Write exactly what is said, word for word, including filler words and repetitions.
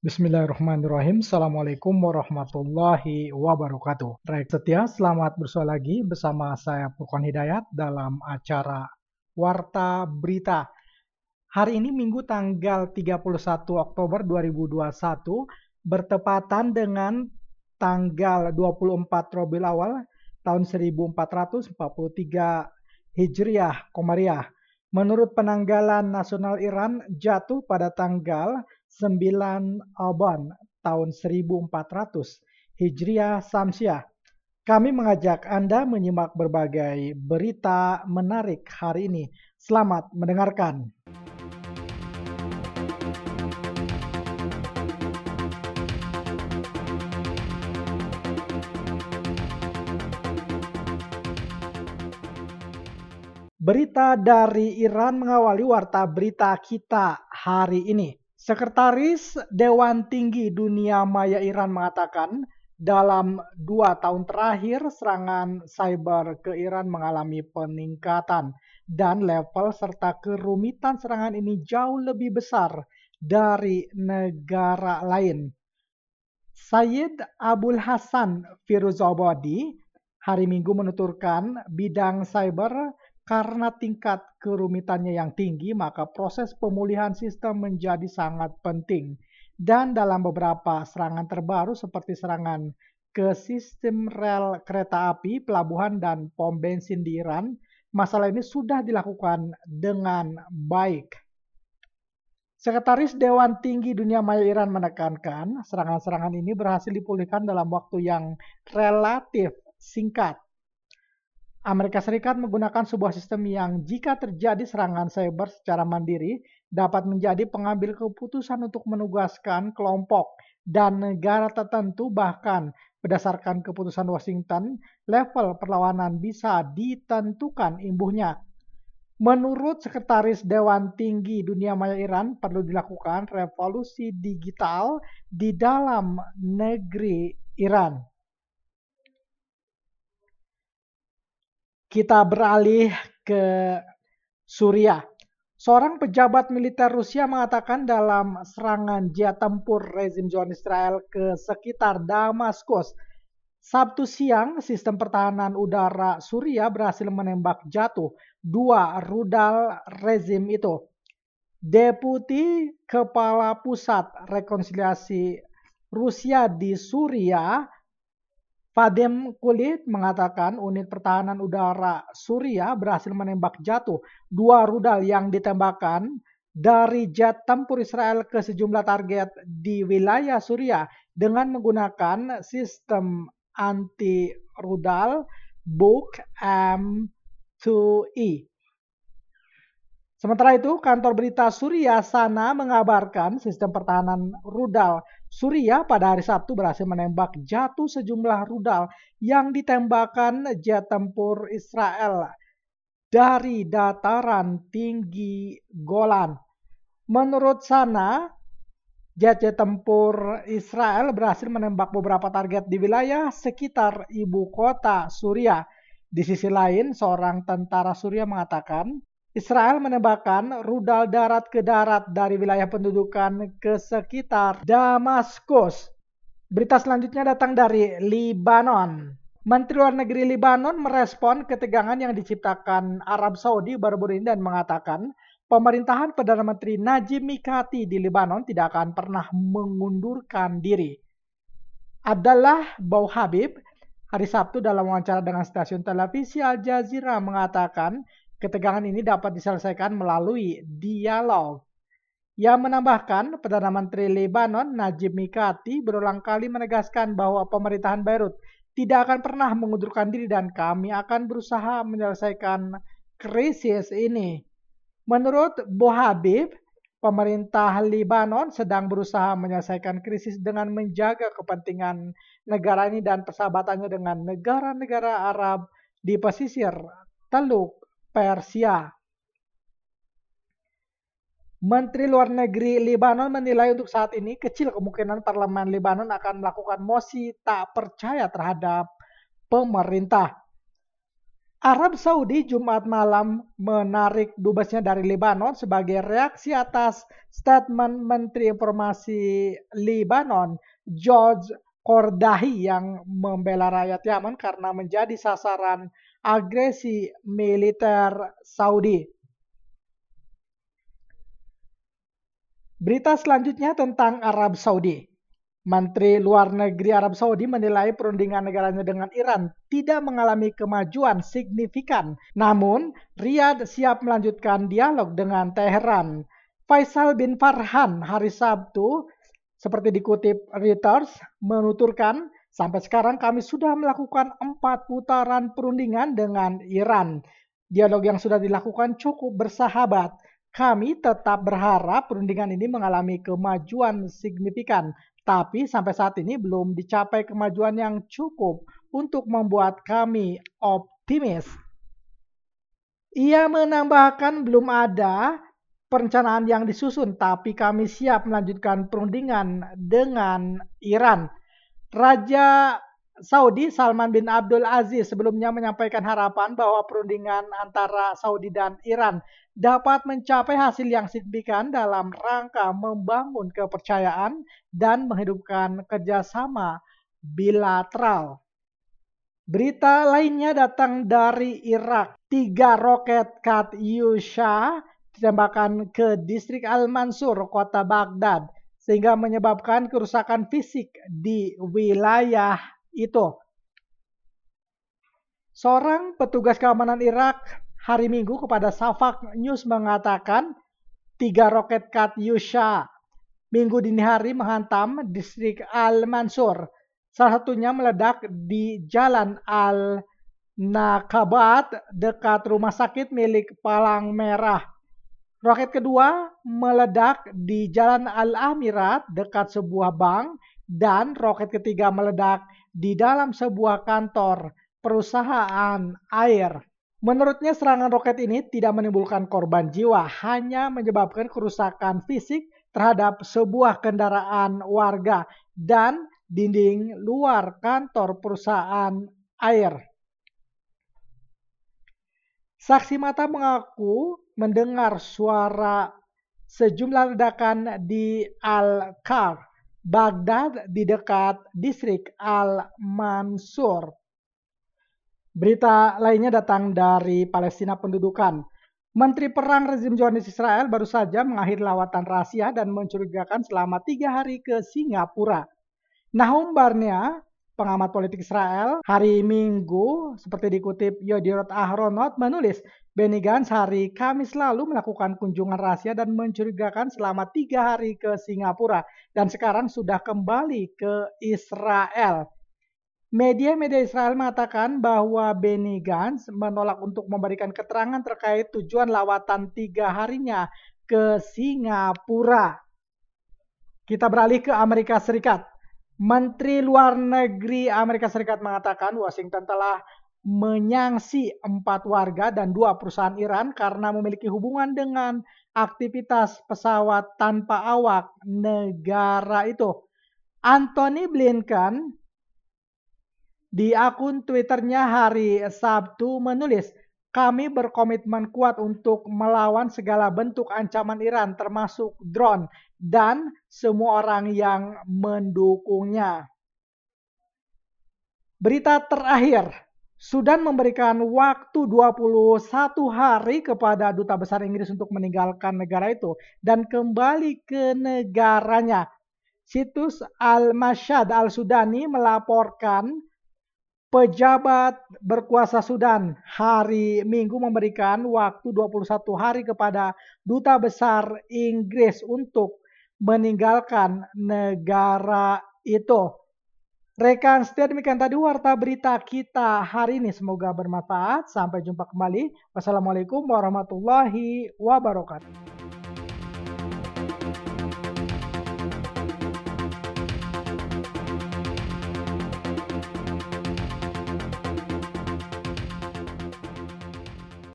Bismillahirrahmanirrahim. Assalamualaikum warahmatullahi wabarakatuh. Baik setia, selamat bersua lagi bersama saya Furqan Hidayat dalam acara Warta Berita. Hari ini Minggu tanggal tiga puluh satu Oktober dua ribu dua puluh satu bertepatan dengan tanggal dua puluh empat Rabiul Awal tahun seribu empat ratus empat puluh tiga Hijriah Komariah. Menurut penanggalan nasional Iran jatuh pada tanggal sembilan Aban tahun seribu empat ratus Hijriah Samsiah. Kami mengajak Anda menyimak berbagai berita menarik hari ini. Selamat mendengarkan. Berita dari Iran mengawali warta berita kita hari ini. Sekretaris Dewan Tinggi Dunia Maya Iran mengatakan dalam dua tahun terakhir serangan cyber ke Iran mengalami peningkatan dan level serta kerumitan serangan ini jauh lebih besar dari negara lain. Sayyid Abul Hasan Firuzabadi hari Minggu menuturkan bidang cyber karena tingkat kerumitannya yang tinggi, maka proses pemulihan sistem menjadi sangat penting. Dan dalam beberapa serangan terbaru seperti serangan ke sistem rel kereta api, pelabuhan, dan pom bensin di Iran, masalah ini sudah dilakukan dengan baik. Sekretaris Dewan Tinggi Dunia Maya Iran menekankan serangan-serangan ini berhasil dipulihkan dalam waktu yang relatif singkat. Amerika Serikat menggunakan sebuah sistem yang jika terjadi serangan cyber secara mandiri dapat menjadi pengambil keputusan untuk menugaskan kelompok dan negara tertentu, bahkan berdasarkan keputusan Washington, level perlawanan bisa ditentukan imbuhnya. Menurut Sekretaris Dewan Tinggi Dunia Maya Iran, perlu dilakukan revolusi digital di dalam negeri Iran. Kita beralih ke Suriah. Seorang pejabat militer Rusia mengatakan dalam serangan jet tempur rezim Zionis Israel ke sekitar Damaskus Sabtu siang, sistem pertahanan udara Suriah berhasil menembak jatuh dua rudal rezim itu. Deputi Kepala Pusat Rekonsiliasi Rusia di Suriah, Vadim Kulit, mengatakan unit pertahanan udara Suriah berhasil menembak jatuh dua rudal yang ditembakkan dari jet tempur Israel ke sejumlah target di wilayah Suriah dengan menggunakan sistem anti-rudal Buk M dua E. Sementara itu, kantor berita Suriah Sana mengabarkan sistem pertahanan rudal Suriah pada hari Sabtu berhasil menembak jatuh sejumlah rudal yang ditembakkan jet tempur Israel dari dataran tinggi Golan. Menurut Sana, jet-jet tempur Israel berhasil menembak beberapa target di wilayah sekitar ibu kota Suriah. Di sisi lain, seorang tentara Suriah mengatakan Israel menembakkan rudal darat ke darat dari wilayah pendudukan ke sekitar Damaskus. Berita selanjutnya datang dari Lebanon. Menteri Luar Negeri Lebanon merespon ketegangan yang diciptakan Arab Saudi baru-baru ini dan mengatakan pemerintahan Perdana Menteri Najib Mikati di Lebanon tidak akan pernah mengundurkan diri. Abdallah Bouhabib hari Sabtu dalam wawancara dengan stasiun televisi Al Jazeera mengatakan ketegangan ini dapat diselesaikan melalui dialog. Ia menambahkan, Perdana Menteri Lebanon Najib Mikati berulang kali menegaskan bahwa pemerintahan Beirut tidak akan pernah mengundurkan diri dan kami akan berusaha menyelesaikan krisis ini. Menurut Bouhabib, pemerintah Lebanon sedang berusaha menyelesaikan krisis dengan menjaga kepentingan negara ini dan persahabatannya dengan negara-negara Arab di pesisir Teluk Persia. Menteri Luar Negeri Lebanon menilai untuk saat ini kecil kemungkinan parlemen Lebanon akan melakukan mosi tak percaya terhadap pemerintah. Arab Saudi Jumat malam menarik dubesnya dari Lebanon sebagai reaksi atas statement Menteri Informasi Lebanon, George Kordahi, yang membela rakyat Yaman karena menjadi sasaran agresi militer Saudi. Berita selanjutnya tentang Arab Saudi. Menteri Luar Negeri Arab Saudi menilai perundingan negaranya dengan Iran tidak mengalami kemajuan signifikan. Namun, Riyadh siap melanjutkan dialog dengan Teheran. Faisal bin Farhan hari Sabtu, seperti dikutip Reuters, menuturkan, sampai sekarang kami sudah melakukan empat putaran perundingan dengan Iran. Dialog yang sudah dilakukan cukup bersahabat. Kami tetap berharap perundingan ini mengalami kemajuan signifikan. Tapi sampai saat ini belum dicapai kemajuan yang cukup untuk membuat kami optimis. Ia menambahkan belum ada perencanaan yang disusun, tapi kami siap melanjutkan perundingan dengan Iran. Raja Saudi Salman bin Abdul Aziz sebelumnya menyampaikan harapan bahwa perundingan antara Saudi dan Iran dapat mencapai hasil yang signifikan dalam rangka membangun kepercayaan dan menghidupkan kerjasama bilateral. Berita lainnya datang dari Irak. Tiga roket Katyusha ditembakkan ke distrik Al-Mansur, kota Baghdad, sehingga menyebabkan kerusakan fisik di wilayah itu. Seorang petugas keamanan Irak hari Minggu kepada Shafaq News mengatakan tiga roket Katyusha Minggu dini hari menghantam distrik Al-Mansur. Salah satunya meledak di Jalan Al-Naqabat dekat rumah sakit milik Palang Merah. Roket kedua meledak di Jalan Al-Amirat dekat sebuah bank, dan roket ketiga meledak di dalam sebuah kantor perusahaan air. Menurutnya serangan roket ini tidak menimbulkan korban jiwa, hanya menyebabkan kerusakan fisik terhadap sebuah kendaraan warga dan dinding luar kantor perusahaan air. Saksi mata mengaku mendengar suara sejumlah ledakan di Al-Kar, Baghdad, di dekat distrik Al-Mansur. Berita lainnya datang dari Palestina pendudukan. Menteri Perang rezim Zionis Israel baru saja mengakhiri lawatan rahasia dan mencurigakan selama tiga hari ke Singapura. Nahum Barnea, pengamat politik Israel, hari Minggu, seperti dikutip Yediot Ahronot, menulis Benny Gantz hari Kamis lalu melakukan kunjungan rahasia dan mencurigakan selama tiga hari ke Singapura dan sekarang sudah kembali ke Israel. Media-media Israel mengatakan bahwa Benny Gantz menolak untuk memberikan keterangan terkait tujuan lawatan tiga harinya ke Singapura. Kita beralih ke Amerika Serikat. Menteri Luar Negeri Amerika Serikat mengatakan Washington telah menyangsi empat warga dan dua perusahaan Iran karena memiliki hubungan dengan aktivitas pesawat tanpa awak negara itu. Antony Blinken di akun Twitternya hari Sabtu menulis, kami berkomitmen kuat untuk melawan segala bentuk ancaman Iran termasuk drone dan semua orang yang mendukungnya. Berita terakhir, Sudan memberikan waktu dua puluh satu hari kepada Duta Besar Inggris untuk meninggalkan negara itu dan kembali ke negaranya. Situs Al-Mashhad Al-Sudani melaporkan pejabat berkuasa Sudan hari Minggu memberikan waktu dua puluh satu hari kepada Duta Besar Inggris untuk meninggalkan negara itu. Rekan setia, demikian tadi warta berita kita hari ini. Semoga bermanfaat. Sampai jumpa kembali. Wassalamualaikum warahmatullahi wabarakatuh.